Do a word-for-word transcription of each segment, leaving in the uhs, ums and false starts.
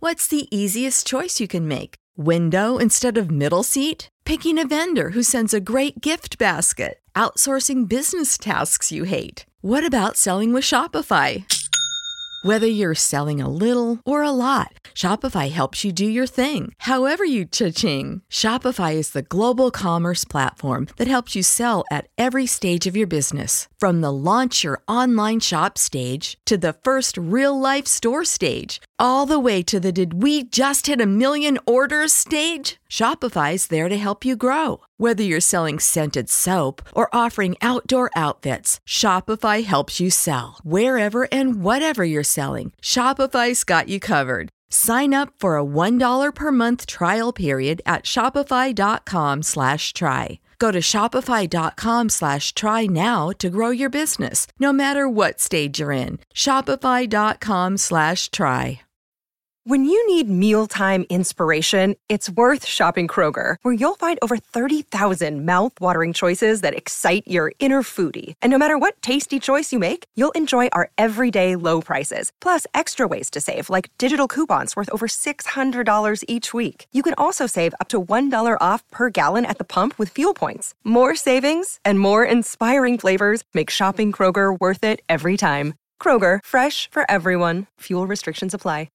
What's the easiest choice you can make? Window instead of middle seat? Picking a vendor who sends a great gift basket? Outsourcing business tasks you hate? What about selling with Shopify? Whether you're selling a little or a lot, Shopify helps you do your thing, however you cha-ching. Shopify is the global commerce platform that helps you sell at every stage of your business. From the launch your online shop stage to the first real-life store stage, all the way to the did we just hit a million orders stage. Shopify's there to help you grow. Whether you're selling scented soap or offering outdoor outfits, Shopify helps you sell. Wherever and whatever you're selling, Shopify's got you covered. Sign up for a one dollar per month trial period at shopify.com slash try. Go to shopify.com slash try now to grow your business, no matter what stage you're in. Shopify.com slash try. When you need mealtime inspiration, it's worth shopping Kroger, where you'll find over thirty thousand mouth-watering choices that excite your inner foodie. And no matter what tasty choice you make, you'll enjoy our everyday low prices, plus extra ways to save, like digital coupons worth over six hundred dollars each week. You can also save up to one dollar off per gallon at the pump with fuel points. More savings and more inspiring flavors make shopping Kroger worth it every time. Kroger, fresh for everyone. Fuel restrictions apply.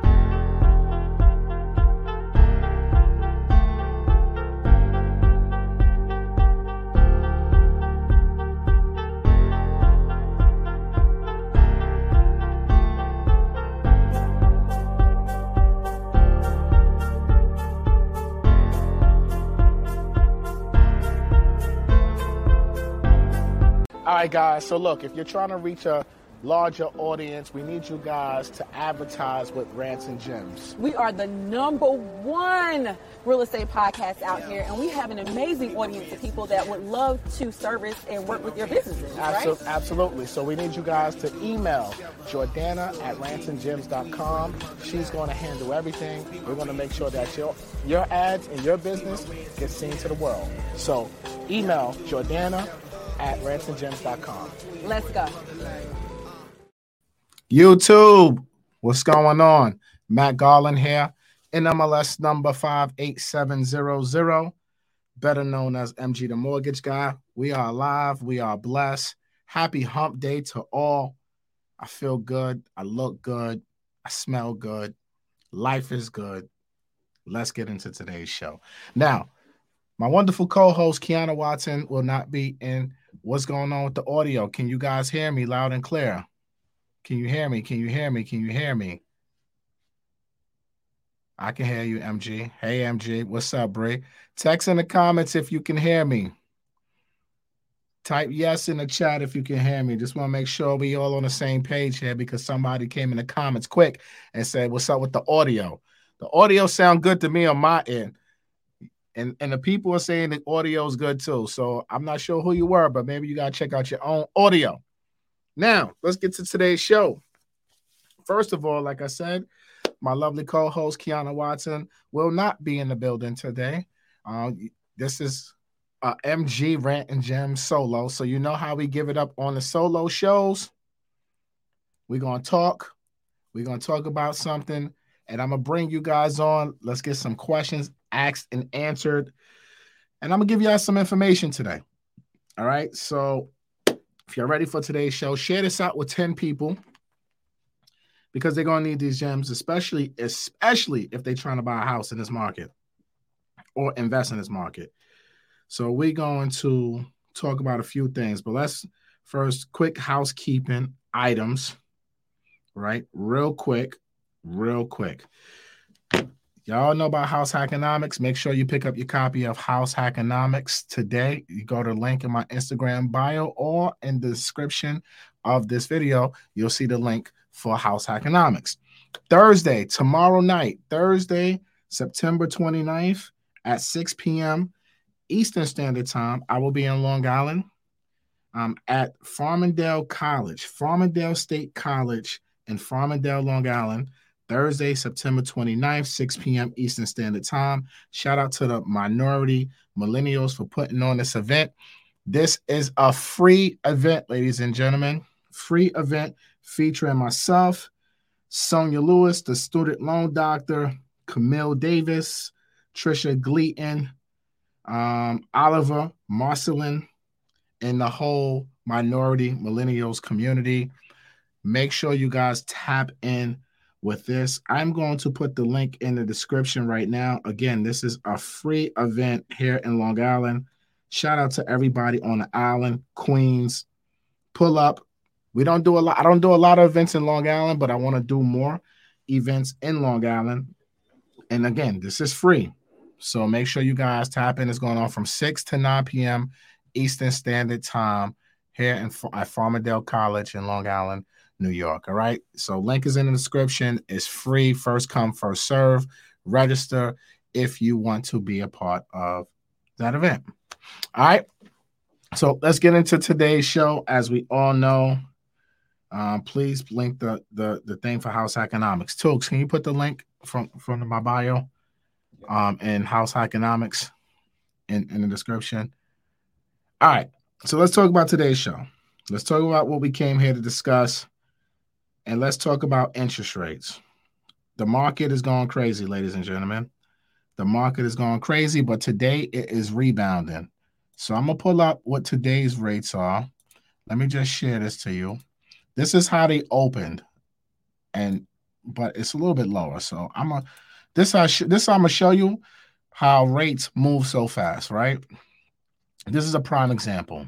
All right, guys, so look, if you're trying to reach a larger audience, we need you guys to advertise with Rants and Gems. We are the number one real estate podcast out here, and we have an amazing audience of people that would love to service and work with your businesses, right? Absol- Absolutely. So we need you guys to email Jordana at rants and gems dot com. She's going to handle everything. We're going to make sure that your, your ads and your business get seen to the world. So email Jordana at rants and gems dot com. Let's go. YouTube, what's going on? Matt Garland here, N M L S number five eight seven zero zero, better known as M G the Mortgage Guy. We are alive. We are blessed. Happy hump day to all. I feel good. I look good. I smell good. Life is good. Let's get into today's show. Now, my wonderful co-host, Kiana Watson, will not be in. What's going on with the audio? Can you guys hear me loud and clear? Can you hear me? Can you hear me? Can you hear me? I can hear you, M G. Hey, M G. What's up, Bray? Text in the comments if you can hear me. Type yes in the chat if you can hear me. Just want to make sure we all on the same page here because somebody came in the comments quick and said, what's up with the audio? The audio sound good to me on my end. And, and the people are saying the audio is good too. So I'm not sure who you were, but maybe you got to check out your own audio. Now, let's get to today's show. First of all, like I said, my lovely co-host, Kiana Watson, will not be in the building today. Uh, this is uh, M G Rant and Gem solo. So you know how we give it up on the solo shows. We're going to talk. We're going to talk about something. And I'm going to bring you guys on. Let's get some questions asked and answered. And I'm going to give you guys some information today. All right. So if you're ready for today's show, share this out with ten people because they're going to need these gems, especially, especially if they're trying to buy a house in this market or invest in this market. So we're going to talk about a few things, but let's first quick housekeeping items, right? Real quick, real quick. Y'all know about House Hackonomics. Make sure you pick up your copy of House Hackonomics today. You go to the link in my Instagram bio or in the description of this video. You'll see the link for House Hackonomics. Thursday, tomorrow night, Thursday, September twenty-ninth at six p.m. Eastern Standard Time, I will be in Long Island um, at Farmingdale College, Farmingdale State College in Farmingdale, Long Island. Thursday, September twenty-ninth, six p.m. Eastern Standard Time. Shout out to the Minority Millennials for putting on this event. This is a free event, ladies and gentlemen. Free event featuring myself, Sonia Lewis, the student loan doctor, Camille Davis, Trisha Gleaton, um, Oliver Marcelin, and the whole minority millennials community. Make sure you guys tap in with this. I'm going to put the link in the description right now. Again, this is a free event here in Long Island. Shout out to everybody on the island, Queens. Pull up. We don't do a lot. I don't do a lot of events in Long Island, but I want to do more events in Long Island. And again, this is free. So make sure you guys tap in. It's going on from six to nine p.m. Eastern Standard Time here in, at Farmingdale College in Long Island, New York. All right. So link is in the description. It's free. First come, first serve. Register if you want to be a part of that event. All right. So let's get into today's show. As we all know, um, please link the, the, the thing for House Economics. Tooks, can you put the link from, from my bio um, and House Economics in, in the description? All right. So let's talk about today's show. Let's talk about what we came here to discuss. And let's talk about interest rates. The market is going crazy, ladies and gentlemen. The market is going crazy, but today it is rebounding. So I'm going to pull up what today's rates are. Let me just share this to you. This is how they opened, and but it's a little bit lower. So I'm a this I sh- this I'm gonna show you how rates move so fast, right? This is a prime example.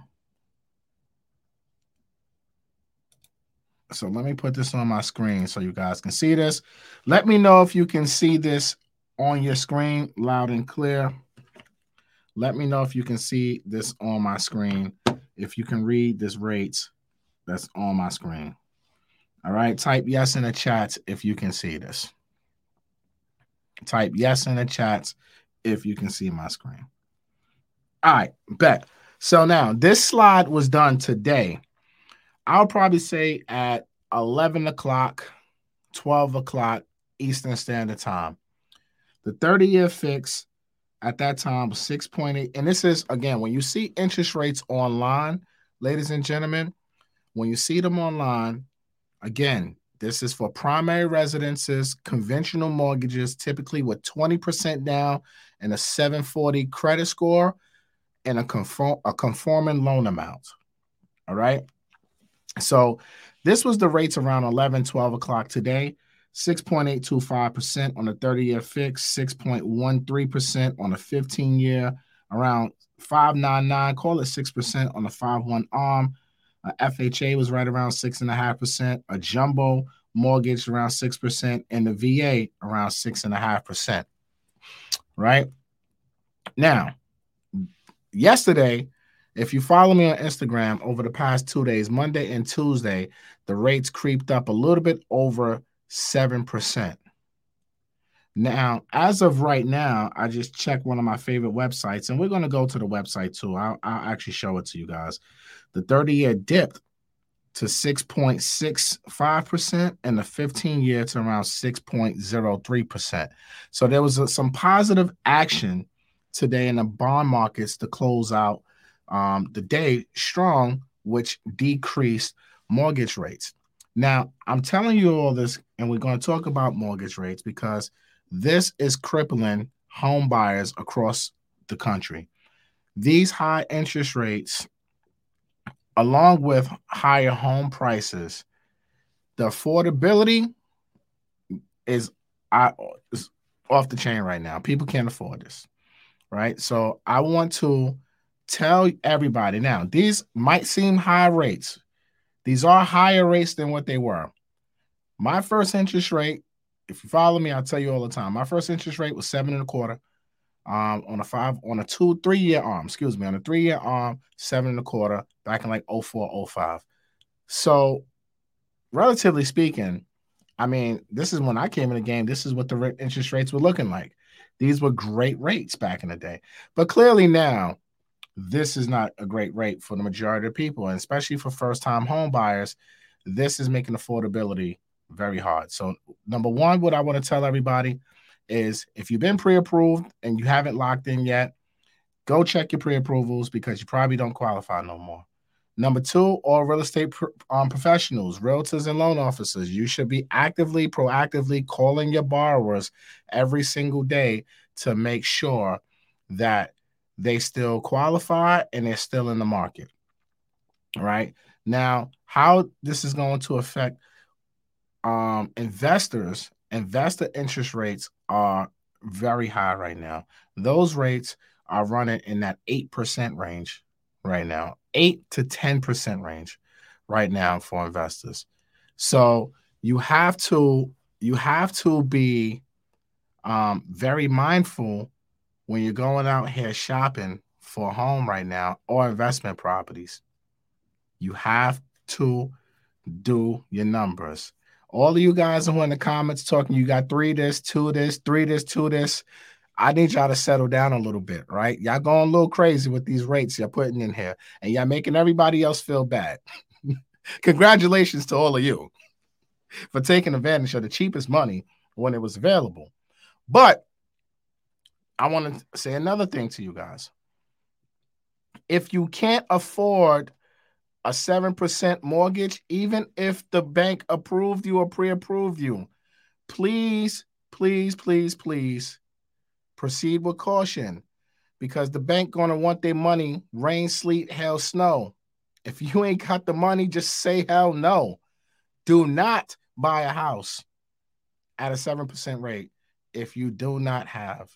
So let me put this on my screen so you guys can see this. Let me know if you can see this on your screen loud and clear. Let me know if you can see this on my screen. If you can read this rates that's on my screen. All right. Type yes in the chats if you can see this. Type yes in the chats if you can see my screen. All right. Bet. So now this slide was done today. I'll probably say at eleven o'clock, twelve o'clock Eastern Standard Time. The thirty-year fix at that time was six point eight. And this is, again, when you see interest rates online, ladies and gentlemen, when you see them online, again, this is for primary residences, conventional mortgages, typically with twenty percent down and a seven forty credit score and a, conform, a conforming loan amount. All right. So this was the rates around eleven, twelve o'clock today. six point eight two five percent on the thirty-year fix, six point one three percent on the fifteen-year, around five point nine nine, call it six percent on the five one ARM. Uh, F H A was right around six point five percent, a jumbo mortgage around six percent, and the V A around six point five percent. Right? Now, yesterday, if you follow me on Instagram over the past two days, Monday and Tuesday, the rates creeped up a little bit over seven percent. Now, as of right now, I just checked one of my favorite websites, and we're going to go to the website too. I'll, I'll actually show it to you guys. The thirty-year dipped to six point six five percent and the fifteen-year to around six point zero three percent. So there was a, some positive action today in the bond markets to close out um, the day strong, which decreased mortgage rates. Now, I'm telling you all this, and we're going to talk about mortgage rates because this is crippling home buyers across the country. These high interest rates, along with higher home prices, the affordability is, I, is off the chain right now. People can't afford this, right? So I want to tell everybody now, these might seem high rates. These are higher rates than what they were. My first interest rate, if you follow me, I'll tell you all the time. My first interest rate was seven and a quarter um, on a five, on a two, three-year arm, excuse me, on a three-year arm, seven and a quarter back in like oh four, oh five. So relatively speaking, I mean, this is when I came in the game. This is what the interest rates were looking like. These were great rates back in the day. But clearly now, this is not a great rate for the majority of people, and especially for first-time home buyers. This is making affordability very hard. So number one, what I want to tell everybody is if you've been pre-approved and you haven't locked in yet, go check your pre-approvals because you probably don't qualify no more. Number two, all real estate pro- um, professionals, realtors and loan officers, you should be actively, proactively calling your borrowers every single day to make sure that they still qualify and they're still in the market. All right. Now, how this is going to affect um, investors, investor interest rates are very high right now. Those rates are running in that eight percent range right now, eight to ten percent range right now for investors. So you have to you have to be um, very mindful when you're going out here shopping for a home right now or investment properties. You have to do your numbers. All of you guys who are in the comments talking, you got three this, two this, three this, two this. I need y'all to settle down a little bit, right? Y'all going a little crazy with these rates you're putting in here, and y'all making everybody else feel bad. Congratulations to all of you for taking advantage of the cheapest money when it was available. But I want to say another thing to you guys. If you can't afford a seven percent mortgage, even if the bank approved you or pre-approved you, please, please, please, please proceed with caution, because the bank going to want their money, rain, sleet, hail, snow. If you ain't got the money, just say hell no. Do not buy a house at a seven percent rate if you do not have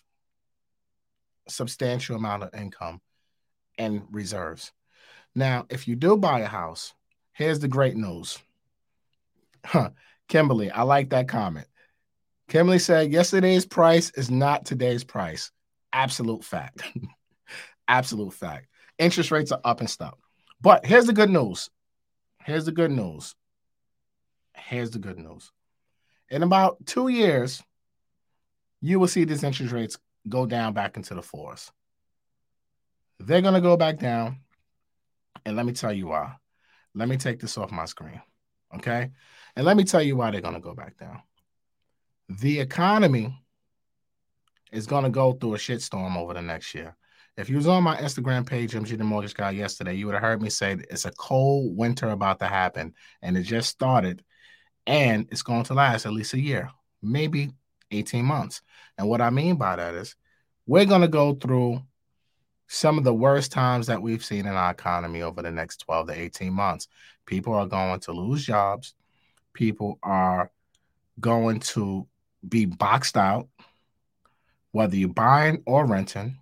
a substantial amount of income and reserves. Now, if you do buy a house, here's the great news. Huh. Kimberly, I like that comment. Kimberly said, yesterday's price is not today's price. Absolute fact. Absolute fact. Interest rates are up and stuff. But here's the good news. Here's the good news. Here's the good news. In about two years, you will see these interest rates go down back into the fours. They're going to go back down. And let me tell you why. Let me take this off my screen, okay? And let me tell you why they're going to go back down. The economy is going to go through a shitstorm over the next year. If you was on my Instagram page, M G the Mortgage Guy, yesterday, you would have heard me say it's a cold winter about to happen, and it just started, and it's going to last at least a year, maybe eighteen months. And what I mean by that is we're going to go through some of the worst times that we've seen in our economy over the next twelve to eighteen months. People are going to lose jobs. People are going to be boxed out, whether you're buying or renting.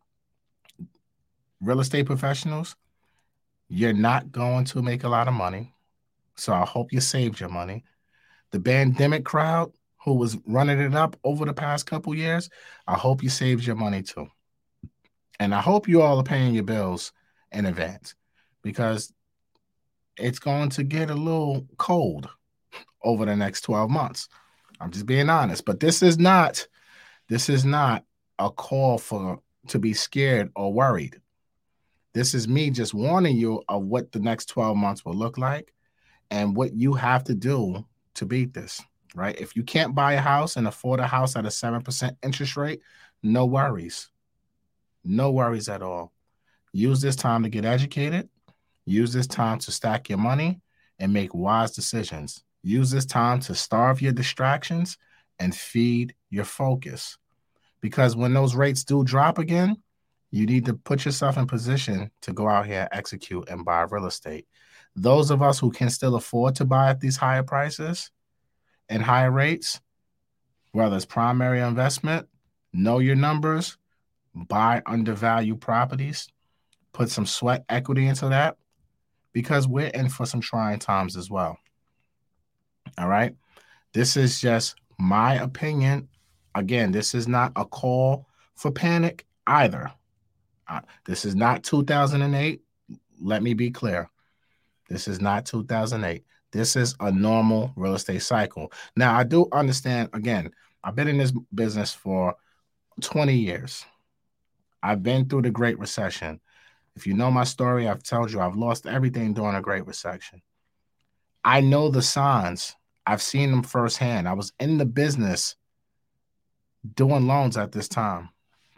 Real estate professionals, you're not going to make a lot of money. So I hope you saved your money. The pandemic crowd who was running it up over the past couple years, I hope you saved your money too. And I hope you all are paying your bills in advance, because it's going to get a little cold over the next twelve months. I'm just being honest. But this is not, this is not a call for to be scared or worried. This is me just warning you of what the next twelve months will look like and what you have to do to beat this, right? If you can't buy a house and afford a house at a seven percent interest rate, no worries. No worries at all. Use this time to get educated. Use this time to stack your money and make wise decisions. Use this time to starve your distractions and feed your focus. Because when those rates do drop again, you need to put yourself in position to go out here, execute, and buy real estate. Those of us who can still afford to buy at these higher prices and higher rates, whether it's primary investment, know your numbers, buy undervalued properties, put some sweat equity into that, because we're in for some trying times as well. All right. This is just my opinion. Again, this is not a call for panic either. Uh, this is not two thousand eight. Let me be clear. This is not two thousand eight. This is a normal real estate cycle. Now, I do understand, again, I've been in this business for twenty years. I've been through the Great Recession. If you know my story, I've told you I've lost everything during a Great Recession. I know the signs. I've seen them firsthand. I was in the business doing loans at this time.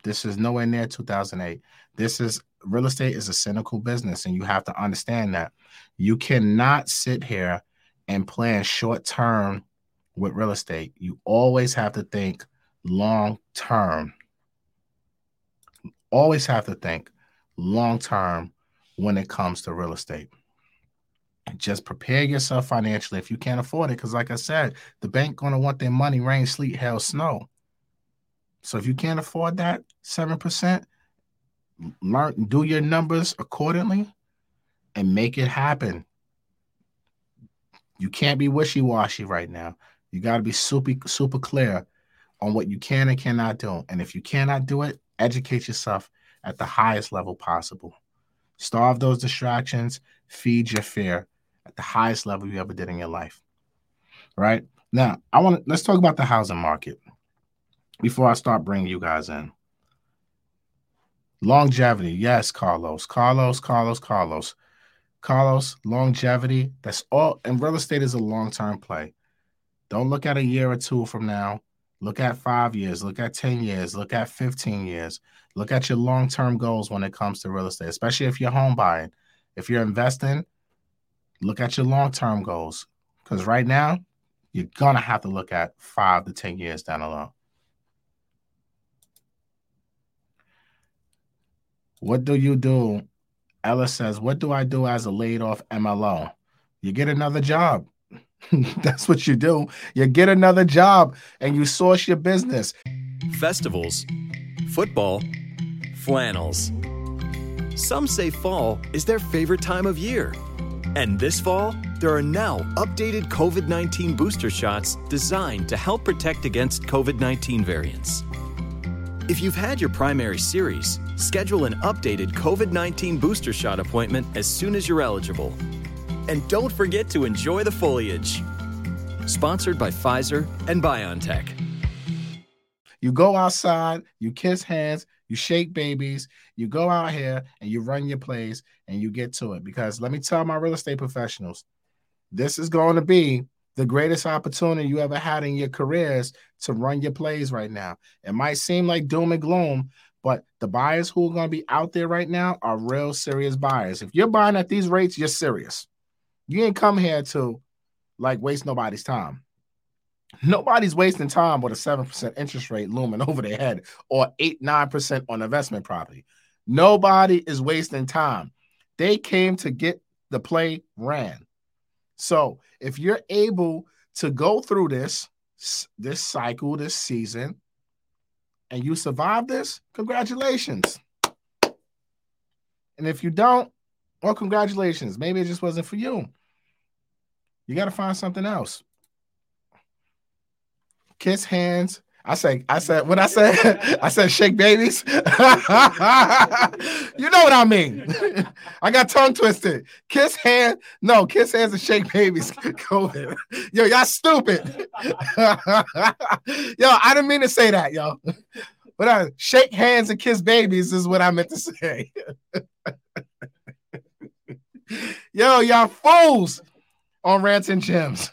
This is nowhere near two thousand eight. This is real estate is a cynical business, and you have to understand that. You cannot sit here and plan short term with real estate. You always have to think long term. Always have to think long term when it comes to real estate. Just prepare yourself financially if you can't afford it, because like I said, the bank going to want their money, rain, sleet, hail, snow. So if you can't afford that seven percent, learn, do your numbers accordingly and make it happen. You can't be wishy-washy right now. You got to be super, super clear on what you can and cannot do. And if you cannot do it, educate yourself at the highest level possible. Starve those distractions, feed your fear at the highest level you ever did in your life. Right? Now, I want to let's talk about the housing market before I start bringing you guys in. Longevity. Yes, Carlos. Carlos, Carlos, Carlos. Carlos, longevity. That's all. And real estate is a long-term play. Don't look at a year or two from now. Look at five years. Look at ten years. Look at fifteen years. Look at your long-term goals when it comes to real estate, especially if you're home buying. If you're investing, look at your long-term goals. Because right now, you're going to have to look at five to ten years down the road. What do you do? Ella says, what do I do as a laid-off M L O? You get another job. That's what you do. You get another job and you source your business. Festivals, football, flannels. Some say fall is their favorite time of year. And this fall, there are now updated COVID nineteen booster shots designed to help protect against COVID nineteen variants. If you've had your primary series, schedule an updated COVID nineteen booster shot appointment as soon as you're eligible. And don't forget to enjoy the foliage. Sponsored by Pfizer and BioNTech. You go outside, you kiss hands, you shake babies, you go out here and you run your plays and you get to it. Because let me tell my real estate professionals, this is going to be the greatest opportunity you ever had in your careers to run your plays right now. It might seem like doom and gloom, but the buyers who are going to be out there right now are real serious buyers. If you're buying at these rates, you're serious. You ain't come here to like waste nobody's time. Nobody's wasting time with a seven percent interest rate looming over their head or eight, nine percent on investment property. Nobody is wasting time. They came to get the play ran. So if you're able to go through this, this cycle, this season, and you survive this, congratulations. And if you don't, well, congratulations. Maybe it just wasn't for you. You got to find something else. Kiss hands. I say, I said, what I said, I said, shake babies. You know what I mean? I got tongue twisted. Kiss hand. No, kiss hands and shake babies. COVID. Yo, y'all stupid. Yo, I didn't mean to say that, yo. But I, shake hands and kiss babies is what I meant to say. Yo, y'all fools on Rants and Gems.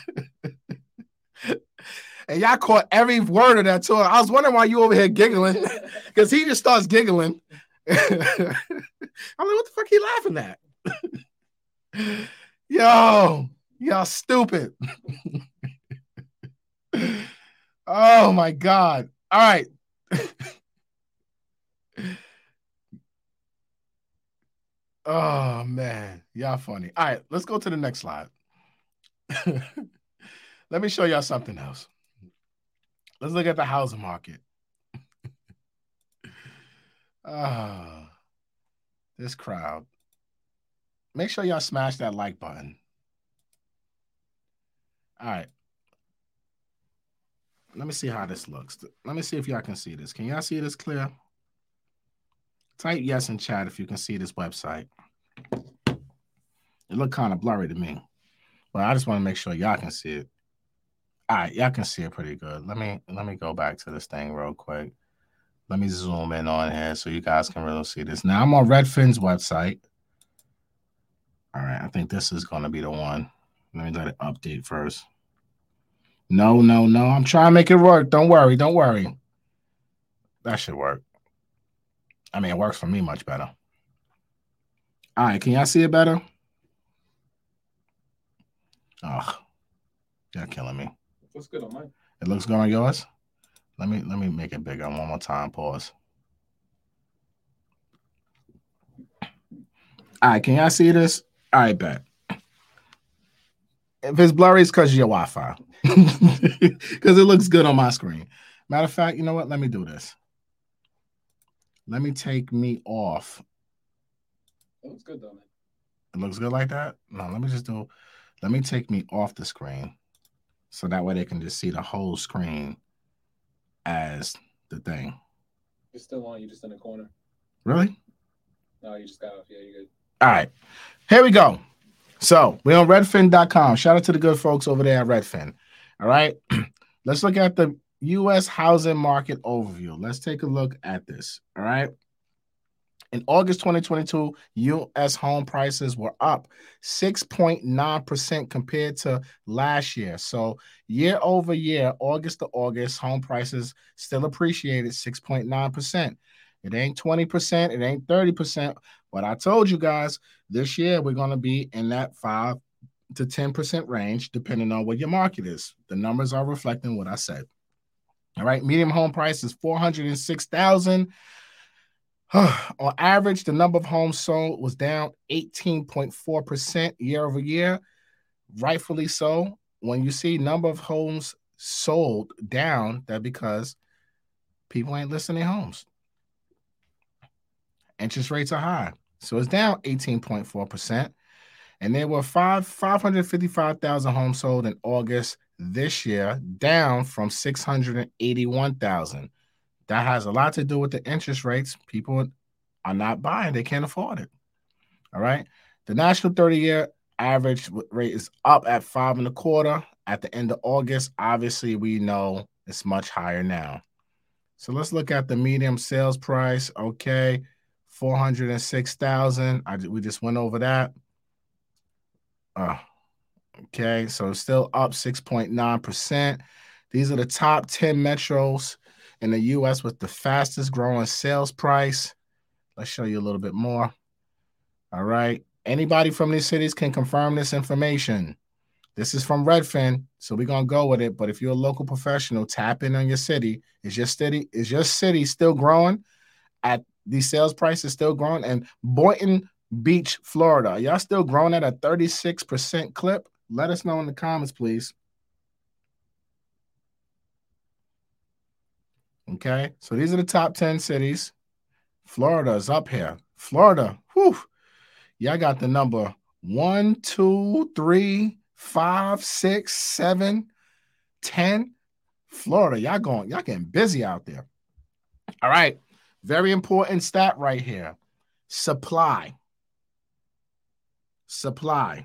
And y'all caught every word of that too. I was wondering why you over here giggling, because he just starts giggling. I'm like, what the fuck he laughing at? Yo, y'all stupid. Oh my God. All right. Oh man, y'all funny. All right, let's go to the next slide. Let me show y'all something else. Let's look at the housing market. Ah, oh, this crowd. Make sure y'all smash that like button. All right. Let me see how this looks. Let me see if y'all can see this. Can y'all see this clear? Type yes in chat if you can see this website. It looked kind of blurry to me, but I just want to make sure y'all can see it. All right, y'all can see it pretty good. Let me let me go back to this thing real quick. Let me zoom in on here so you guys can really see this. Now I'm on Redfin's website. All right, I think this is going to be the one. Let me let it update first. No, no, no. I'm trying to make it work. Don't worry. Don't worry. That should work. I mean, it works for me much better. All right, can y'all see it better? Oh, you're killing me. It looks good on mine. It looks good on yours? Let me let me make it bigger one more time. Pause. All right, can y'all see this? All right, bet. If it's blurry, it's because of your Wi-Fi. Because it looks good on my screen. Matter of fact, you know what? Let me do this. Let me take me off. It looks good, though, man. It looks good like that? No, let me just do, let me take me off the screen. So that way they can just see the whole screen as the thing. You're still on. You're just in the corner. Really? No, you just got off. Yeah, you're good. All right. Here we go. So we're on redfin dot com. Shout out to the good folks over there at Redfin. All right. Let's look at the U S housing market overview. Let's take a look at this. All right. In August twenty twenty-two, U S home prices were up six point nine percent compared to last year. So year over year, August to August, home prices still appreciated six point nine percent. It ain't twenty percent. It ain't thirty percent. But I told you guys, this year we're going to be in that five to ten percent range, depending on what your market is. The numbers are reflecting what I said. All right. Median home price is four hundred six thousand dollars. On average, the number of homes sold was down eighteen point four percent year over year. Rightfully so. When you see number of homes sold down, that's because people ain't listing their homes. Interest rates are high. So it's down eighteen point four percent. And there were five, 555,000 homes sold in August this year, down from six hundred eighty-one thousand. That has a lot to do with the interest rates. People are not buying. They can't afford it. All right. The national thirty-year average rate is up at five and a quarter at the end of August. Obviously, we know it's much higher now. So let's look at the median sales price. Okay. four hundred six thousand. I we just went over that. Uh, okay, so it's still up six point nine percent. These are the top ten metros in the U S with the fastest growing sales price. Let's show you a little bit more. All right. Anybody from these cities can confirm this information. This is from Redfin, so we're gonna go with it. But if you're a local professional, tap in on your city. Is your city, is your city still growing at these sales prices still growing? And Boynton Beach, Florida, are y'all still growing at a thirty-six percent clip? Let us know in the comments, please. Okay, so these are the top ten cities. Florida is up here. Florida, whew, y'all got the number one, two, three, five, six, seven, ten. Florida, y'all going, y'all getting busy out there. All right. Very important stat right here. Supply. Supply.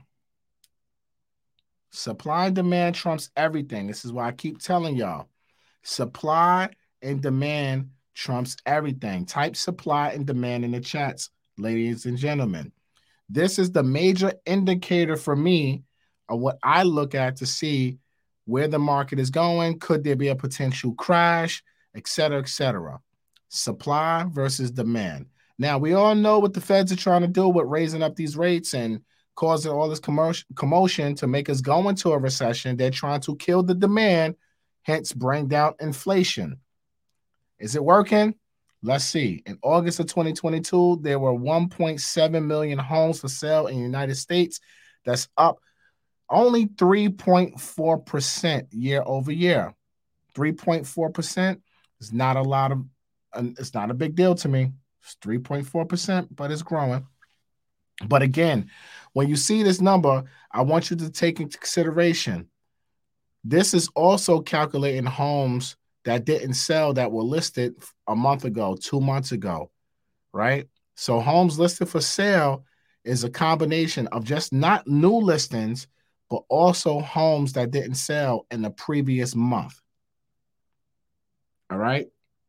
Supply and demand trumps everything. This is why I keep telling y'all. Supply and demand trumps everything. Type supply and demand in the chats, ladies and gentlemen. This is the major indicator for me of what I look at to see where the market is going. Could there be a potential crash, et cetera, et cetera. Supply versus demand. Now, we all know what the feds are trying to do with raising up these rates and causing all this commotion to make us go into a recession. They're trying to kill the demand, hence bring down inflation. Is it working? Let's see. In August of twenty twenty-two, there were one point seven million homes for sale in the United States. That's up only three point four percent year over year. three point four percent is not a lot of, it's not a big deal to me. It's three point four percent, but it's growing. But again, when you see this number, I want you to take into consideration, this is also calculating homes that didn't sell that were listed a month ago, two months ago, right? So homes listed for sale is a combination of just not new listings, but also homes that didn't sell in the previous month. All right?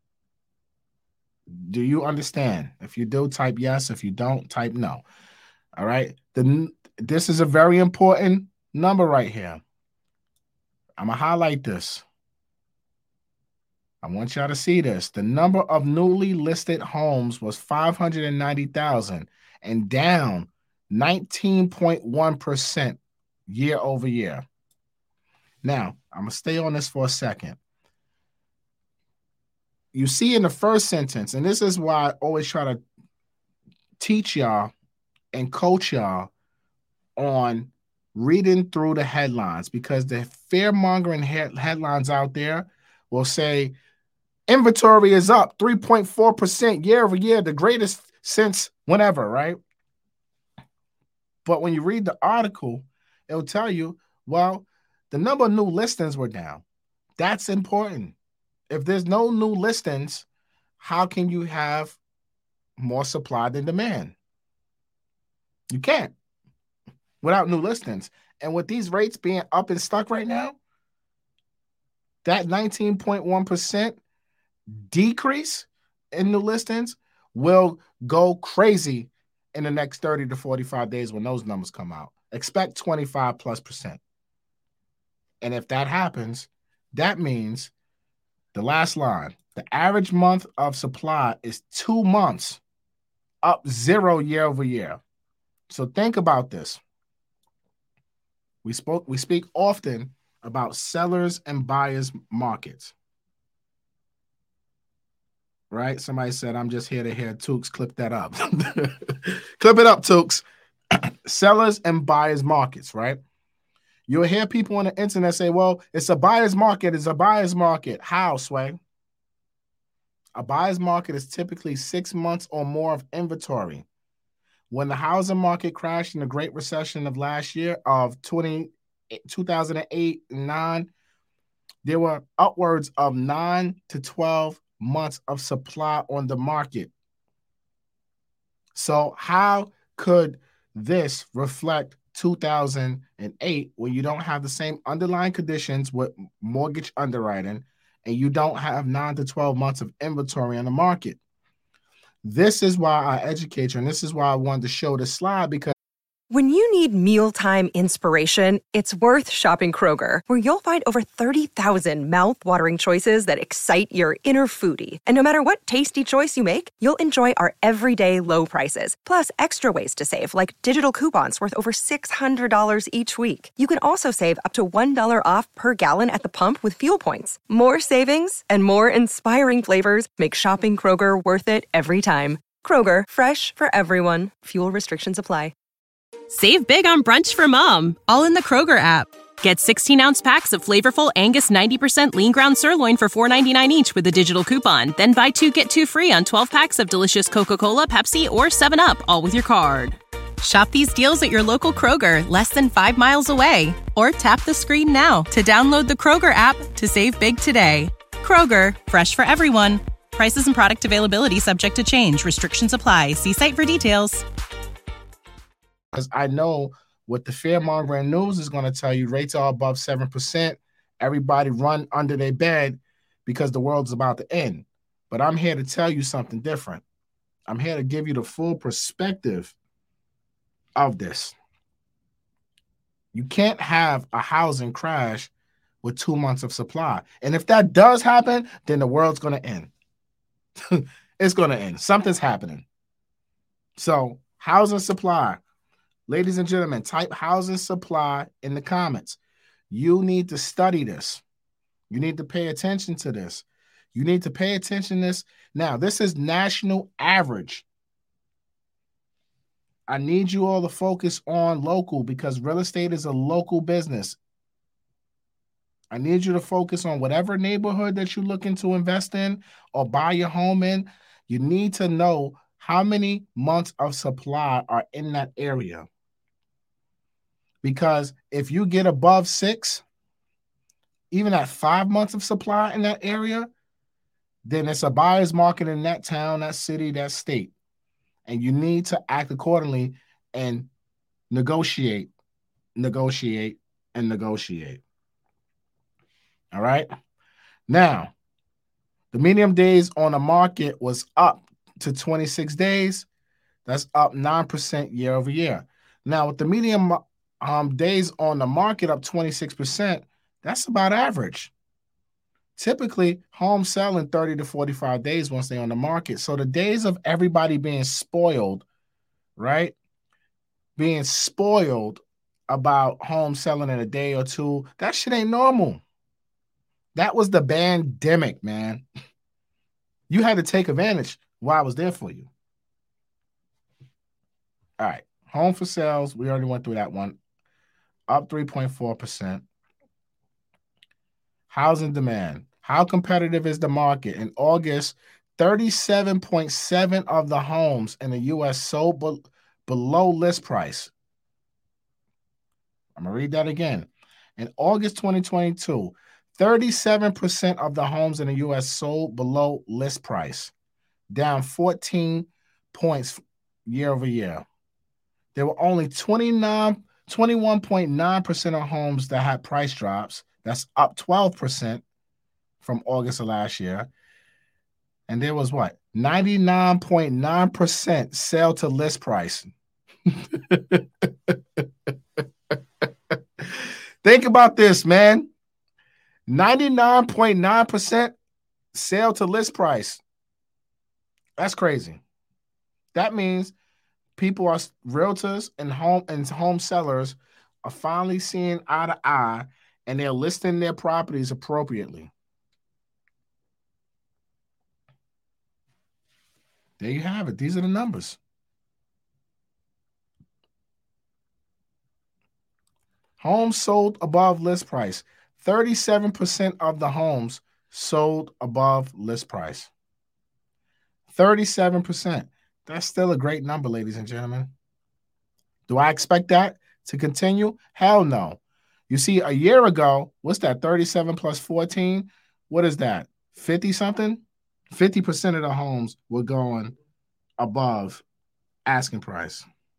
Do you understand? If you do, type yes. If you don't, type no. All right? The, this is a very important number right here. I'm going to highlight this. I want y'all to see this. The number of newly listed homes was five hundred ninety thousand and down nineteen point one percent year over year. Now, I'm going to stay on this for a second. You see in the first sentence, and this is why I always try to teach y'all and coach y'all on reading through the headlines, because the fear-mongering he- headlines out there will say inventory is up three point four percent year over year, the greatest since whenever, right? But when you read the article, it'll tell you, well, the number of new listings were down. That's important. If there's no new listings, how can you have more supply than demand? You can't without new listings. And with these rates being up and stuck right now, that nineteen point one percent decrease in new listings will go crazy in the next thirty to forty-five days when those numbers come out. Expect twenty-five plus percent. And if that happens, that means the last line, the average month of supply is two months up zero year over year. So think about this. We spoke, we speak often about sellers and buyers markets. Right? Somebody said, I'm just here to hear Tukes. Clip that up. Clip it up, Tukes. Sellers and buyers markets, right? You'll hear people on the internet say, well, it's a buyer's market. It's a buyer's market. How, Sway? A buyer's market is typically six months or more of inventory. When the housing market crashed in the Great Recession of last year of twenty, two thousand eight and nine, there were upwards of nine to twelve months of supply on the market. So how could this reflect two thousand eight when you don't have the same underlying conditions with mortgage underwriting and you don't have nine to twelve months of inventory on the market? This is why I educate you, and this is why I wanted to show this slide, because when you need mealtime inspiration, it's worth shopping Kroger, where you'll find over thirty thousand mouth-watering choices that excite your inner foodie. And no matter what tasty choice you make, you'll enjoy our everyday low prices, plus extra ways to save, like digital coupons worth over six hundred dollars each week. You can also save up to one dollar off per gallon at the pump with fuel points. More savings and more inspiring flavors make shopping Kroger worth it every time. Kroger, fresh for everyone. Fuel restrictions apply. Save big on brunch for mom, all in the Kroger app. Get sixteen-ounce packs of flavorful Angus ninety percent lean ground sirloin for four ninety-nine each with a digital coupon. Then buy two, get two free on twelve packs of delicious Coca-Cola, Pepsi, or seven up, all with your card. Shop these deals at your local Kroger, less than five miles away. Or tap the screen now to download the Kroger app to save big today. Kroger, fresh for everyone. Prices and product availability subject to change. Restrictions apply. See site for details. because I know what the fear-mongering news is going to tell you. Rates are above seven percent. Everybody run under their bed because the world's about to end. But I'm here to tell you something different. I'm here to give you the full perspective of this. You can't have a housing crash with two months of supply. And if that does happen, then the world's going to end. It's going to end. Something's happening. So housing supply. Ladies and gentlemen, type housing supply in the comments. You need to study this. You need to pay attention to this. You need to pay attention to this. Now, this is national average. I need you all to focus on local because real estate is a local business. I need you to focus on whatever neighborhood that you're looking to invest in or buy your home in. You need to know how many months of supply are in that area. Because if you get above six, even at five months of supply in that area, then it's a buyer's market in that town, that city, that state. And you need to act accordingly and negotiate, negotiate, and negotiate. All right? Now, the median days on the market was up to twenty-six days. That's up nine percent year over year. Now, with the median um, days on the market up twenty-six percent, that's about average. typically homes sell in thirty to forty-five days once they're on the market. So the days of everybody being spoiled, right? Being spoiled about homes selling in a day or two, that shit ain't normal. That was the pandemic, man. You had to take advantage while I was there for you. All right. Home for sales, we already went through that one. Up three point four percent. Housing demand. How competitive is the market? In August, thirty-seven point seven of the homes in the U S sold be- below list price. I'm going to read that again. In August twenty twenty-two, thirty-seven percent of the homes in the U S sold below list price, down fourteen points year over year. There were only twenty-nine, twenty-one point nine percent of homes that had price drops. That's up twelve percent from August of last year. And there was what? ninety-nine point nine percent sell to list price. Think about this, man. ninety-nine point nine percent sell to list price. That's crazy. That means people are realtors and home and home sellers are finally seeing eye to eye, and they're listing their properties appropriately. There you have it. These are the numbers. Homes sold above list price. thirty-seven percent of the homes sold above list price. thirty-seven percent. That's still a great number, ladies and gentlemen. Do I expect that to continue? Hell no. You see, a year ago, what's that? thirty-seven plus fourteen? What is that? fifty something? fifty percent of the homes were going above asking price.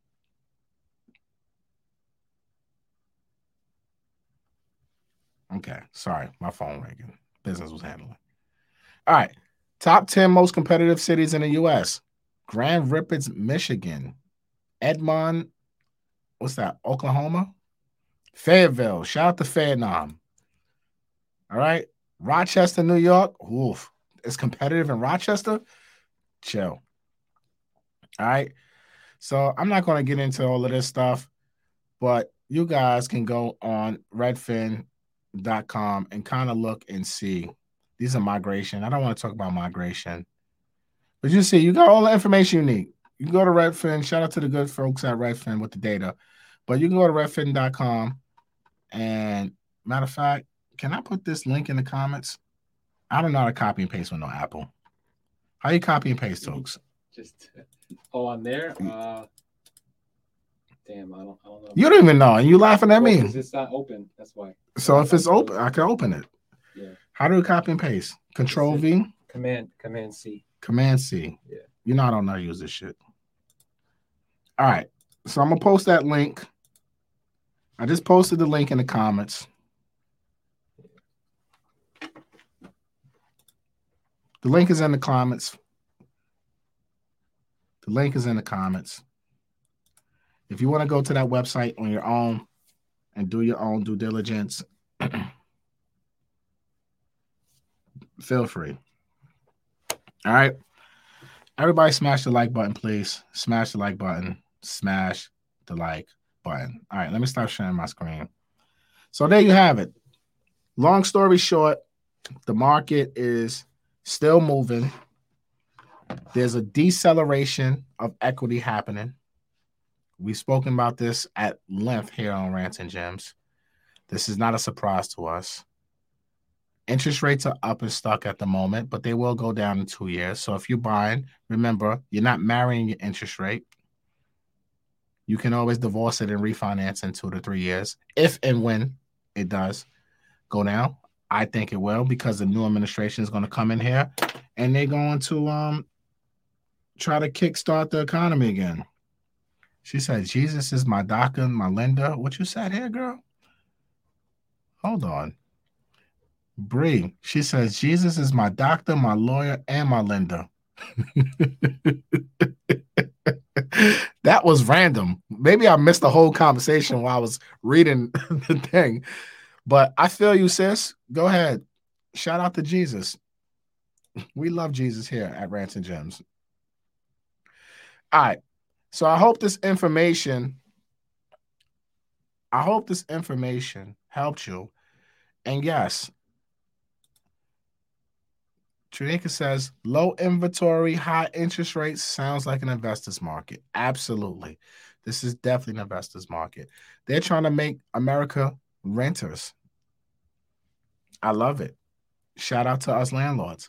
Okay, sorry, my phone ringing. Business was handling. All right, top ten most competitive cities in the U S. Grand Rapids, Michigan. Edmond, what's that, Oklahoma? Fayetteville, shout out to Fayetteville. All right, Rochester, New York. Oof, it's competitive in Rochester. Chill. All right, so I'm not going to get into all of this stuff, but you guys can go on redfin dot com and kind of look and see. These are migration. I don't want to talk about migration, but you see, you got all the information you need. You can go to Redfin. Shout out to the good folks at Redfin with the data, but you can go to redfin dot com. And matter of fact, can I put this link in the comments? I don't know how to copy and paste with no Apple. How you copy and paste, folks? Just oh, on there. Uh, damn, I don't, I don't know. You don't even know, and you laughing at me. It's not open. That's why. So if it's open, I can open it. Yeah. How do we copy and paste? Control V. Command Command C. Command C. Yeah. You know I don't know how to use this shit. All right. So I'm gonna post that link. I just posted the link in the comments. The link is in the comments. The link is in the comments. If you want to go to that website on your own and do your own due diligence, feel free. All right. Everybody smash the like button, please. Smash the like button. Smash the like button. All right, let me stop sharing my screen. So there you have it. Long story short, the market is still moving. There's a deceleration of equity happening. We've spoken about this at length here on Rants and Gems. This is not a surprise to us. Interest rates are up and stuck at the moment, but they will go down in two years. So if you're buying, remember, you're not marrying your interest rate. You can always divorce it and refinance in two to three years, if and when it does go down. I think it will, because the new administration is going to come in here and they're going to um try to kickstart the economy again. She said, Jesus is my doctor, my lender. What you said here, girl? Hold on. Bree, she says, Jesus is my doctor, my lawyer, and my lender. That was random. Maybe I missed the whole conversation while I was reading the thing. But I feel you, sis. Go ahead. Shout out to Jesus. We love Jesus here at Rants and Gems. All right. So I hope this information, I hope this information helped you. And yes, Trinica says, low inventory, high interest rates sounds like an investor's market. Absolutely. This is definitely an investor's market. They're trying to make America renters. I love it. Shout out to us landlords.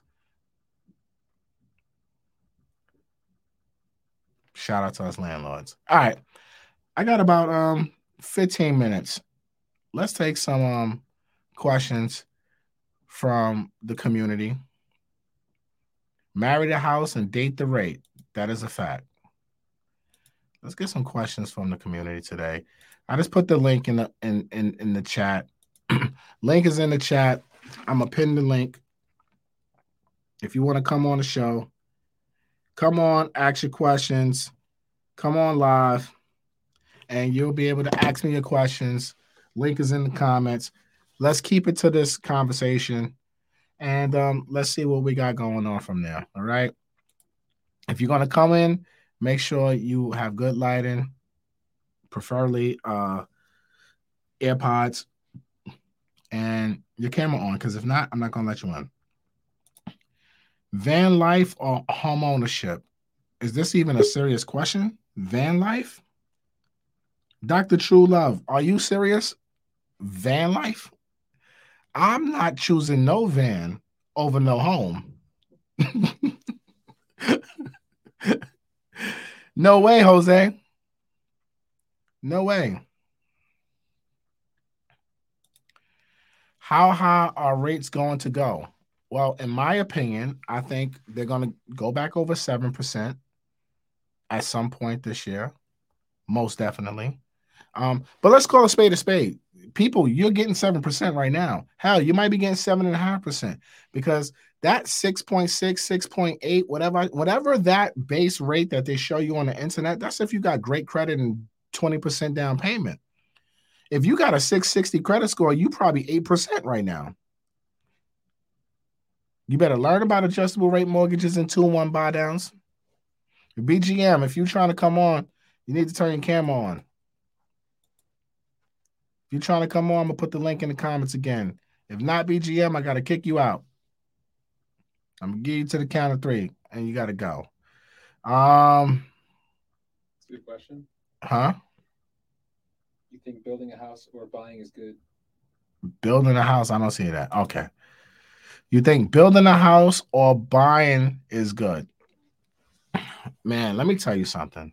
Shout out to us landlords. All right. I got about um fifteen minutes. Let's take some um questions from the community. Marry the house and date the rate. That is a fact. Let's get some questions from the community today. I just put the link in the in in, in the chat. Link is in the chat. I'm gonna pin the link. If you want to come on the show, come on, ask your questions, come on live, and you'll be able to ask me your questions. Link is in the comments. Let's keep it to this conversation, and um, let's see what we got going on from there. All right. If you're gonna come in, make sure you have good lighting, preferably uh, AirPods, and your camera on, because if not, I'm not going to let you in. Van life or home ownership? Is this even a serious question? Van life? Doctor True Love, are you serious? Van life? I'm not choosing no van over no home. No way, Jose. No way. How high are rates going to go? Well, in my opinion, I think they're going to go back over seven percent at some point this year. Most definitely. Um, but let's call a spade a spade. People, you're getting seven percent right now. Hell, you might be getting seven point five percent because that six point six, six point eight, whatever, whatever that base rate that they show you on the internet, that's if you got great credit and twenty percent down payment. If you got a six sixty credit score, you probably eight percent right now. You better learn about adjustable rate mortgages and two and one buy downs. B G M, if you're trying to come on, you need to turn your camera on. If you're trying to come on, I'm going to put the link in the comments again. If not B G M, I got to kick you out. I'm going to give you to the count of three, and you got to go. Um, That's a good question. Huh? You think building a house or buying is good? Building a house, I don't see that. Okay. You think building a house or buying is good? Man, let me tell you something.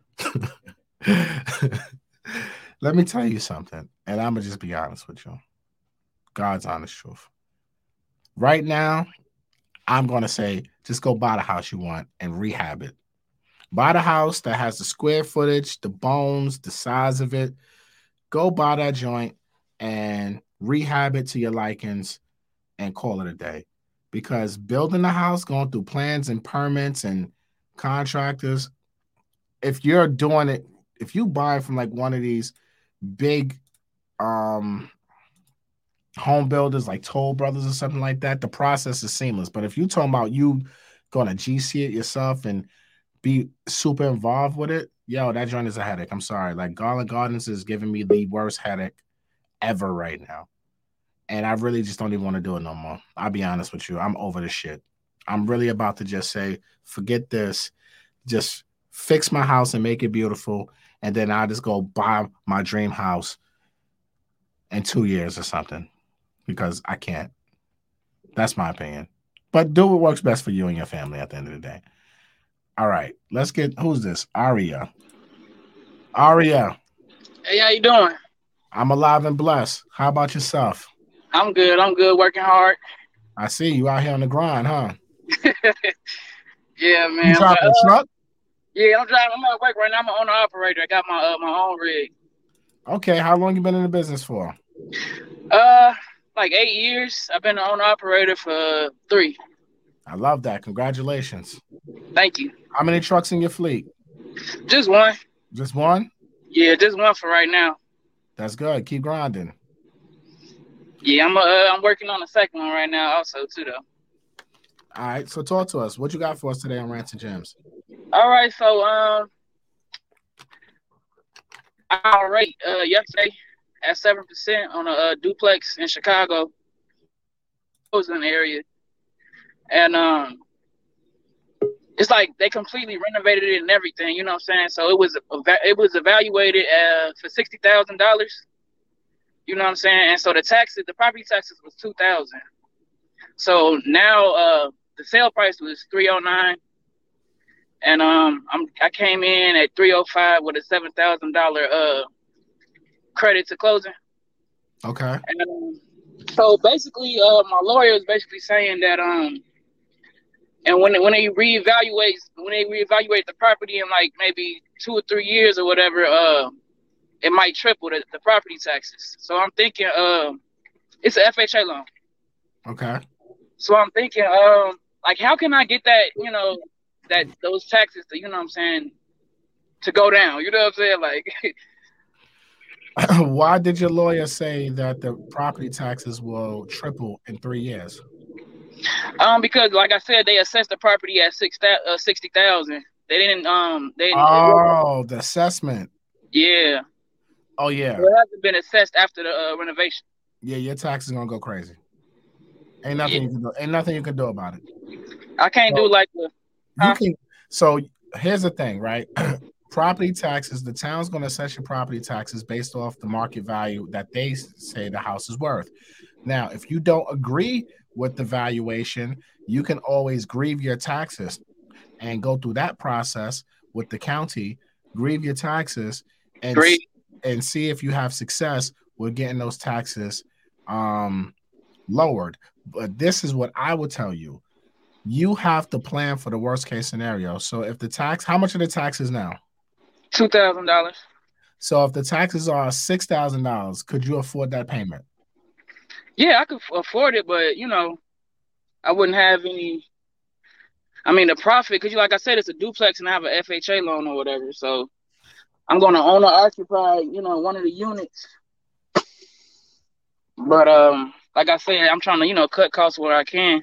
Let me tell you something, and I'm going to just be honest with you. God's honest truth. Right now, I'm going to say just go buy the house you want and rehab it. Buy the house that has the square footage, the bones, the size of it. Go buy that joint and rehab it to your likings and call it a day. Because building a house, going through plans and permits and contractors, if you're doing it, if you buy from like one of these big um, home builders like Toll Brothers or something like that, the process is seamless. But if you're talking about you going to G C it yourself and be super involved with it, yo, that joint is a headache. I'm sorry. Like Garland Gardens is giving me the worst headache ever right now. And I really just don't even want to do it no more. I'll be honest with you. I'm over this shit. I'm really about to just say, forget this. Just fix my house and make it beautiful. And then I'll just go buy my dream house in two years or something. Because I can't. That's my opinion. But do what works best for you and your family at the end of the day. All right. Let's get, who's this? Aria. Aria. Hey, how you doing? I'm alive and blessed. How about yourself? I'm good. I'm good. Working hard. I see you out here on the grind, huh? Yeah, man. You driving but, uh, a truck? Yeah, I'm driving. I'm at work right now. I'm an owner operator. I got my uh, my own rig. Okay. How long you been in the business for? Uh, like eight years. I've been an owner operator for three. I love that. Congratulations. Thank you. How many trucks in your fleet? Just one. Just one? Yeah, just one for right now. That's good. Keep grinding. Yeah, I'm uh, I'm working on the second one right now, also too though. All right, so talk to us. What you got for us today on Rants and Gems? All right, so um, our rate uh yesterday at seven percent on a uh, duplex in Chicago, was in the area, and um, it's like they completely renovated it and everything. You know what I'm saying? So it was it was evaluated uh, for sixty thousand dollars. You know what I'm saying? And so the taxes, the property taxes was two thousand. So now uh, the sale price was three oh nine, and um, I'm I came in at three oh five with a seven thousand dollar uh credit to closing. Okay. And um, so basically, uh, my lawyer is basically saying that um, and when when they reevaluate when they reevaluate the property in like maybe two or three years or whatever, uh. it might triple the, the property taxes. So I'm thinking, um, it's an F H A loan. Okay. So I'm thinking, um, like, how can I get that, you know, that those taxes to, you know what I'm saying, to go down? You know what I'm saying? Like, why did your lawyer say that the property taxes will triple in three years? Um, because like I said, they assessed the property at six uh, sixty thousand. They didn't. Um, they. Oh, the assessment. Yeah. Oh yeah. So it hasn't been assessed after the uh, renovation. Yeah, your taxes gonna go crazy. Ain't nothing yeah. you can do. Ain't nothing you can do about it. I can't so, do like the. Huh? You can. So here's the thing, right? Property taxes. The town's gonna assess your property taxes based off the market value that they say the house is worth. Now, if you don't agree with the valuation, you can always grieve your taxes and go through that process with the county. Grieve your taxes and. Great. And see if you have success with getting those taxes um, lowered. But this is what I would tell you. You have to plan for the worst case scenario. So if the tax, how much are the taxes now? two thousand dollars. So if the taxes are six thousand dollars, could you afford that payment? Yeah, I could afford it, but, you know, I wouldn't have any, I mean, the profit, because, like I said, it's a duplex and I have an F H A loan or whatever, so I'm going to own or occupy, you know, one of the units. But, um, like I said, I'm trying to, you know, cut costs where I can.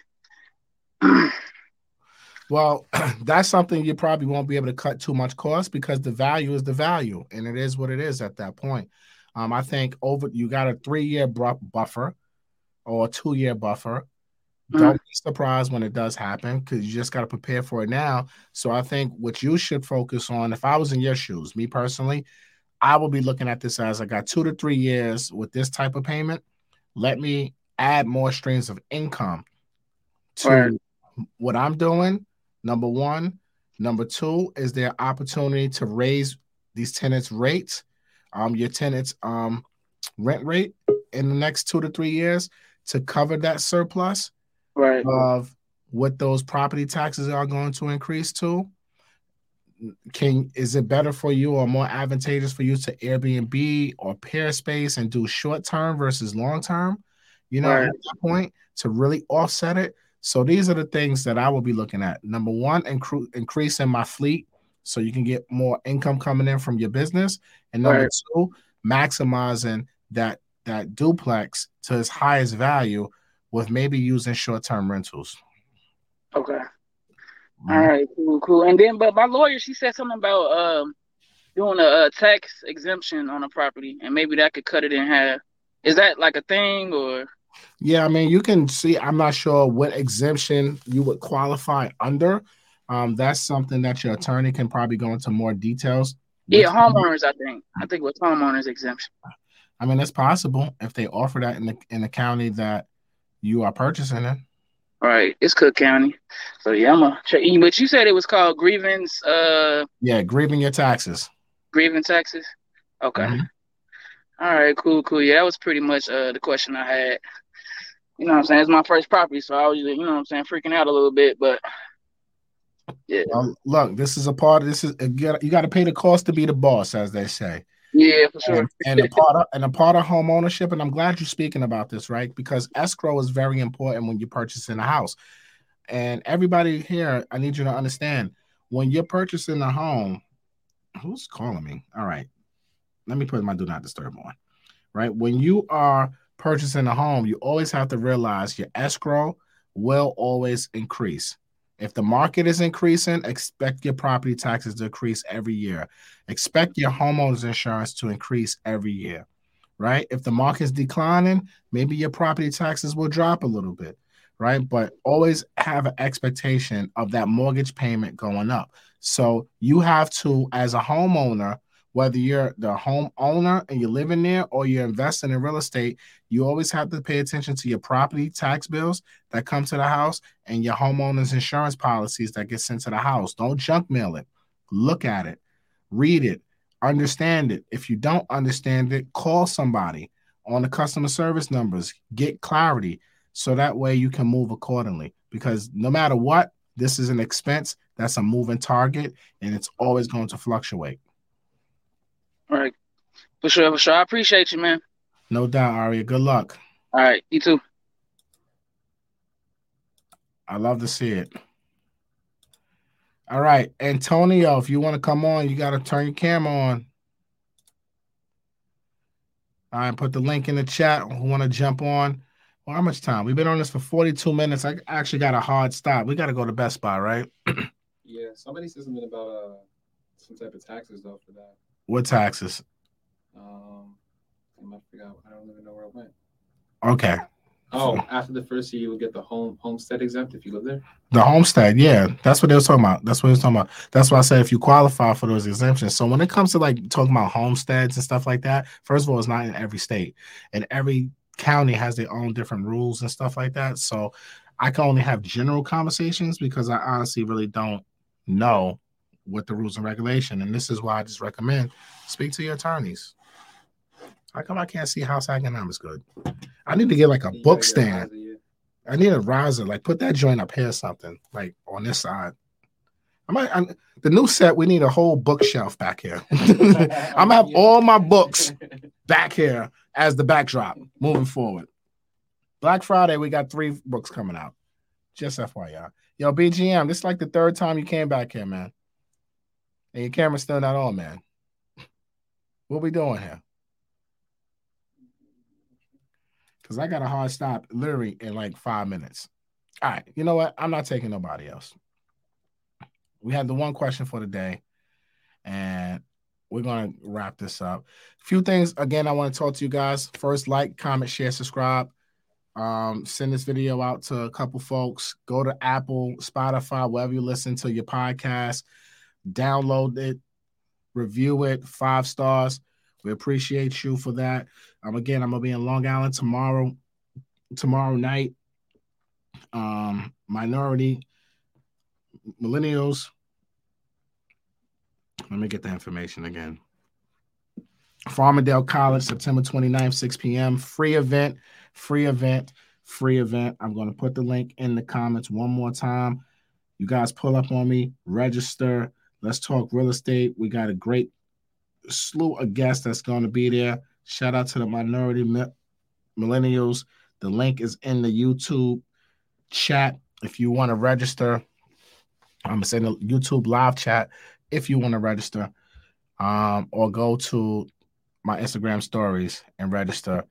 Well, that's something you probably won't be able to cut too much cost because the value is the value, and it is what it is at that point. Um, I think over you got a three-year buffer or a two-year buffer. Don't be surprised when it does happen because you just got to prepare for it now. So I think what you should focus on, if I was in your shoes, me personally, I will be looking at this as I got two to three years with this type of payment. Let me add more streams of income to right. what I'm doing, number one. Number two, is there opportunity to raise these tenants' rates, um, your tenants' um, rent rate in the next two to three years to cover that surplus? Right. Of what those property taxes are going to increase to. Can is it better for you or more advantageous for you to Airbnb or pair space and do short term versus long term? You know, right. at that point to really offset it. So these are the things that I will be looking at. Number one, incre- increasing my fleet so you can get more income coming in from your business, and number right. two, maximizing that that duplex to its highest value with maybe using short-term rentals. Okay. Mm-hmm. All right, cool, cool. And then, but my lawyer, she said something about um, doing a, a tax exemption on a property, and maybe that could cut it in half. Is that like a thing, or? Yeah, I mean, you can see, I'm not sure what exemption you would qualify under. Um, that's something that your attorney can probably go into more details. Yeah, homeowners, I think. I think with homeowners exemption. I mean, it's possible if they offer that in the in the county that you are purchasing it. Right. It's Cook County. So, yeah, I'm a check. But you said it was called grievance. Uh, yeah, grieving your taxes. Grieving taxes? Okay. Mm-hmm. All right, cool, cool. Yeah, that was pretty much uh, the question I had. You know what I'm saying? It's my first property, so I was, you know what I'm saying, freaking out a little bit. But, yeah. Um, look, this is a part of this. Is You got to pay the cost to be the boss, as they say. Yeah, for sure. And, and a part of and a part of home ownership, and I'm glad you're speaking about this, right? Because escrow is very important when you're purchasing a house. And everybody here, I need you to understand, when you're purchasing a home, who's calling me? All right. Let me put my do not disturb on. Right? When you are purchasing a home, you always have to realize your escrow will always increase. If the market is increasing, expect your property taxes to increase every year. Expect your homeowner's insurance to increase every year, right? If the market's declining, maybe your property taxes will drop a little bit, right? But always have an expectation of that mortgage payment going up. So you have to, as a homeowner, whether you're the homeowner and you're living there or you're investing in real estate, you always have to pay attention to your property tax bills that come to the house and your homeowner's insurance policies that get sent to the house. Don't junk mail it. Look at it. Read it. Understand it. If you don't understand it, call somebody on the customer service numbers. Get clarity so that way you can move accordingly. Because no matter what, this is an expense that's a moving target and it's always going to fluctuate. All right. For sure, for sure. I appreciate you, man. No doubt, Aria. Good luck. All right. You too. I love to see it. All right. Antonio, if you want to come on, you got to turn your camera on. All right. Put the link in the chat. Who want to jump on? Well, how much time? We've been on this for forty-two minutes. I actually got a hard stop. We got to go to Best Buy, right? Yeah. Somebody said something about uh, some type of taxes, though, for that. What taxes? Um, I forgot. I don't even know where it went. Okay. Oh, after the first year, you would get the home homestead exempt if you live there. The homestead, yeah, that's what they were talking about. That's what they were talking about. That's why I said if you qualify for those exemptions. So when it comes to like talking about homesteads and stuff like that, first of all, it's not in every state, and every county has their own different rules and stuff like that. So I can only have general conversations because I honestly really don't know what the rules and regulation. And this is why I just recommend speak to your attorneys. How come I can't see house economics good? I need to get like a book stand. I need a riser. Like put that joint up here or something, like on this side. I might I'm, the new set, we need a whole bookshelf back here. I'm gonna have all my books back here as the backdrop moving forward. Black Friday, we got three books coming out. Just F Y I. Yo, B G M, this is like the third time you came back here, man. And your camera's still not on, man. What we doing here? Because I got a hard stop literally in like five minutes. All right. You know what? I'm not taking nobody else. We had the one question for the day, and we're going to wrap this up. A few things, again, I want to talk to you guys. First, like, comment, share, subscribe. Um, send this video out to a couple folks. Go to Apple, Spotify, wherever you listen to your podcast. Download it, review it, five stars. We appreciate you for that. Um, again, I'm gonna be in Long Island tomorrow, tomorrow night. Um, minority, millennials. Let me get the information again. Farmingdale College, September twenty-ninth, six p.m. Free event, free event, free event. I'm gonna put the link in the comments one more time. You guys pull up on me, register. Let's talk real estate. We got a great slew of guests that's going to be there. Shout out to the minority mi- millennials. The link is in the YouTube chat. If you want to register, I'm going to send a YouTube live chat if you want to register, um, or go to my Instagram stories and register.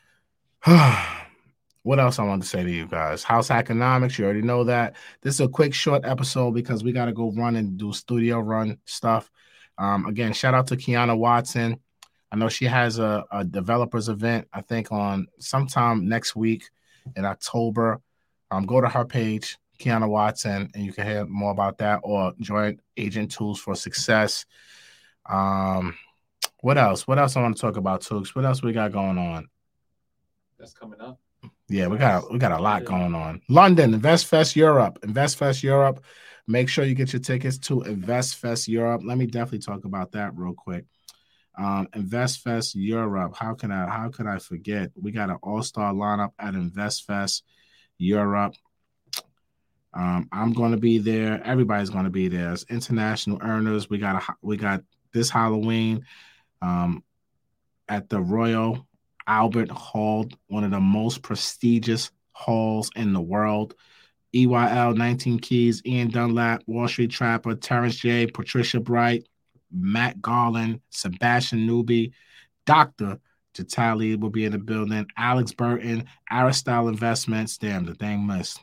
What else I want to say to you guys? House economics, you already know that. This is a quick, short episode because we got to go run and do studio run stuff. Um, again, shout out to Kiana Watson. I know she has a, a developers event, I think, on sometime next week in October. Um, go to her page, Kiana Watson, and you can hear more about that, or join Agent Tools for Success. Um, what else? What else I want to talk about, Tooks? What else we got going on? That's coming up. Yeah, we got we got a lot going on. London, InvestFest Europe, InvestFest Europe. Make sure you get your tickets to InvestFest Europe. Let me definitely talk about that real quick. Um, InvestFest Europe. How can I how could I forget? We got an all-star lineup at InvestFest Europe. Um, I'm going to be there. Everybody's going to be there. As international earners, we got a, we got this Halloween um, at the Royal Albert Hall, one of the most prestigious halls in the world. E Y L, nineteen Keys, Ian Dunlap, Wall Street Trapper, Terrence J, Patricia Bright, Matt Garland, Sebastian Newby, Doctor Jatali will be in the building. Alex Burton, Aristyle Investments. Damn, the thing missed.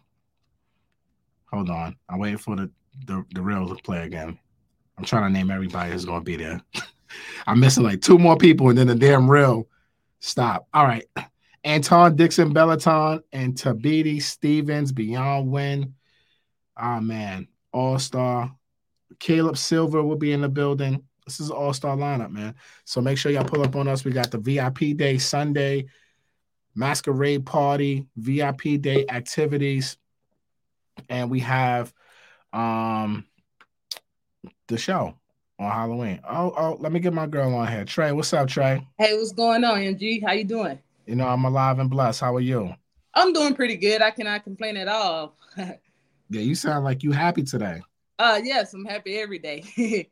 Hold on. I'm waiting for the, the, the real to play again. I'm trying to name everybody that's going to be there. I'm missing like two more people, and then the damn real stop. All right. Anton Dixon Bellaton and Tabiti Stevens, Beyond Win. Oh, man. All-Star. Caleb Silver will be in the building. This is an all-star lineup, man. So make sure y'all pull up on us. We got the V I P Day Sunday, Masquerade Party, V I P Day activities, and we have um the show on Halloween. Oh, oh, let me get my girl on here. Trey, what's up, Trey? Hey, what's going on, M G? How you doing? You know, I'm alive and blessed. How are you? I'm doing pretty good. I cannot complain at all. Yeah, you sound like you happy today. Uh, yes, I'm happy every day.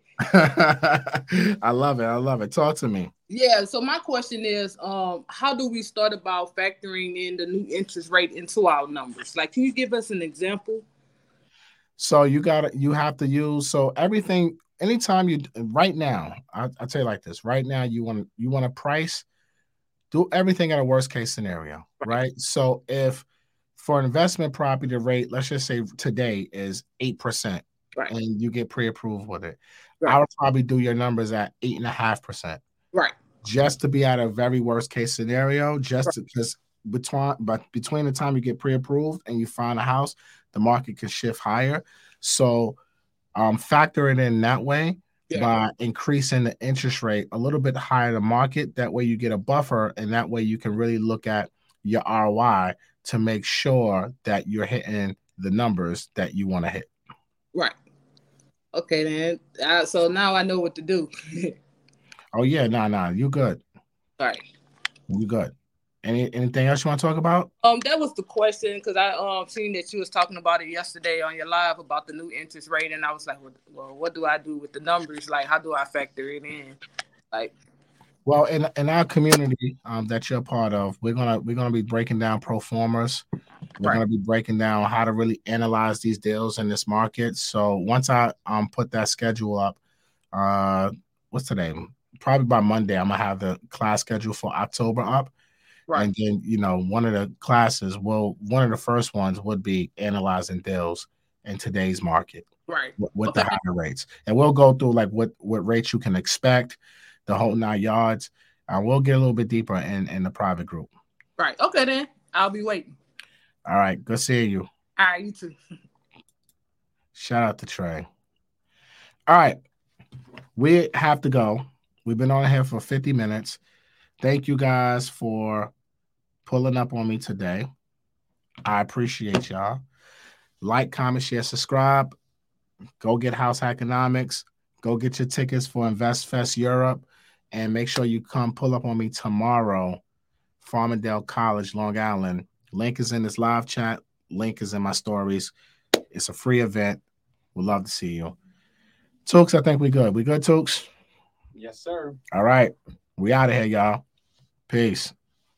I love it. I love it. Talk to me. Yeah, so my question is, um, how do we start about factoring in the new interest rate into our numbers? Like, can you give us an example? So you got to, you have to use, so everything, anytime you, right now, I, I'll tell you like this, right now, you want to, you want to price, do everything at a worst case scenario, right? right? So if for an investment property, the rate, let's just say today is eight percent, right, and you get pre-approved with it, right, I would probably do your numbers at eight and a half percent. Right. Just to be at a very worst case scenario, just right. because between but between the time you get pre-approved and you find a house, the market can shift higher. So um, factor it in that way, yeah, by increasing the interest rate a little bit higher than market. That way you get a buffer, and that way you can really look at your R O I to make sure that you're hitting the numbers that you want to hit. Right. Okay, then. Uh, so now I know what to do. Oh, yeah. No, nah, no. Nah, you good. All right. You good. Any Anything else you want to talk about? Um, that was the question, because I um seen that you was talking about it yesterday on your live about the new interest rate, and I was like, well, what do I do with the numbers? Like, how do I factor it in? Like, well, in in our community um that you're a part of, we're gonna we're gonna be breaking down pro formas. We're right. gonna be breaking down how to really analyze these deals in this market. So once I um put that schedule up, uh, what's today? Probably by Monday, I'm gonna have the class schedule for October up. Right. And then, you know, one of the classes will, one of the first ones would be analyzing deals in today's market. Right. With, with okay. the higher rates. And we'll go through like what, what rates you can expect, the whole nine yards. Uh, we'll get a little bit deeper in, in the private group. Right. Okay, then. I'll be waiting. All right. Good seeing you. All right. You too. Shout out to Trey. All right. We have to go. We've been on here for fifty minutes. Thank you guys for pulling up on me today. I appreciate y'all. Like, comment, share, subscribe. Go get House Hackonomics. Go get your tickets for InvestFest Europe. And make sure you come pull up on me tomorrow, Farmingdale College, Long Island. Link is in this live chat. Link is in my stories. It's a free event. We'd love to see you. Tooks, I think we good. We good, Tooks? Yes, sir. All right. We out of here, y'all. Peace.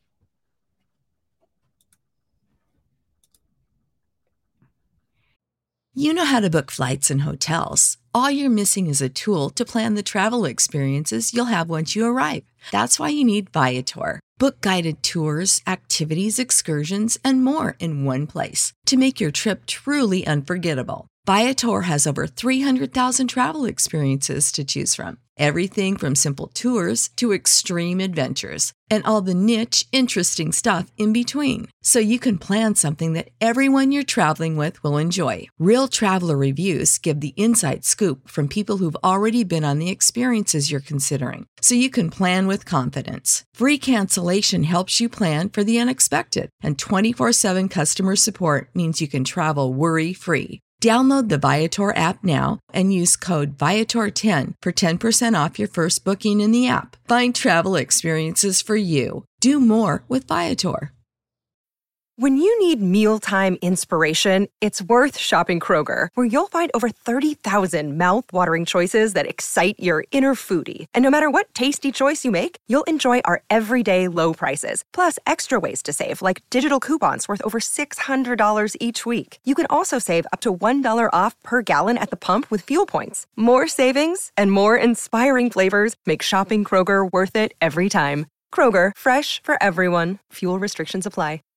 You know how to book flights and hotels. All you're missing is a tool to plan the travel experiences you'll have once you arrive. That's why you need Viator. Book guided tours, activities, excursions, and more in one place to make your trip truly unforgettable. Viator has over three hundred thousand travel experiences to choose from. Everything from simple tours to extreme adventures and all the niche, interesting stuff in between. So you can plan something that everyone you're traveling with will enjoy. Real traveler reviews give the inside scoop from people who've already been on the experiences you're considering. So you can plan with confidence. Free cancellation helps you plan for the unexpected. And twenty-four seven customer support means you can travel worry-free. Download the Viator app now and use code Viator ten for ten percent off your first booking in the app. Find travel experiences for you. Do more with Viator. When you need mealtime inspiration, it's worth shopping Kroger, where you'll find over thirty thousand mouth-watering choices that excite your inner foodie. And no matter what tasty choice you make, you'll enjoy our everyday low prices, plus extra ways to save, like digital coupons worth over six hundred dollars each week. You can also save up to one dollar off per gallon at the pump with fuel points. More savings and more inspiring flavors make shopping Kroger worth it every time. Kroger, fresh for everyone. Fuel restrictions apply.